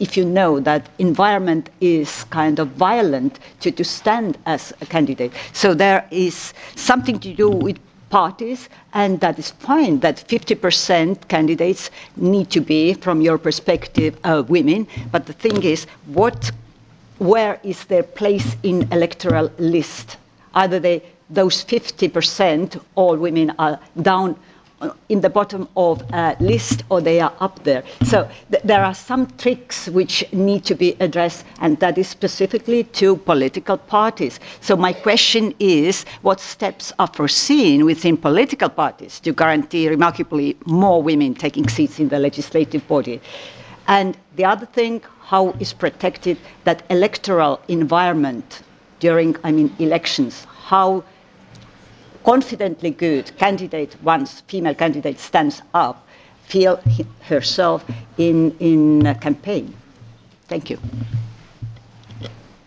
if you know that environment is kind of violent to stand as a candidate. So there is something to do with parties, and that is fine that 50% candidates need to be, from your perspective, women. But the thing is, where is their place in electoral list? Either those 50%, all women, are down in the bottom of a list, or they are up there. So there are some tricks which need to be addressed, and that is specifically to political parties. So my question is, what steps are foreseen within political parties to guarantee remarkably more women taking seats in the legislative body? And the other thing, how is protected that electoral environment during, elections? How confidently good candidate, once female candidate stands up, feel herself in a campaign? Thank you.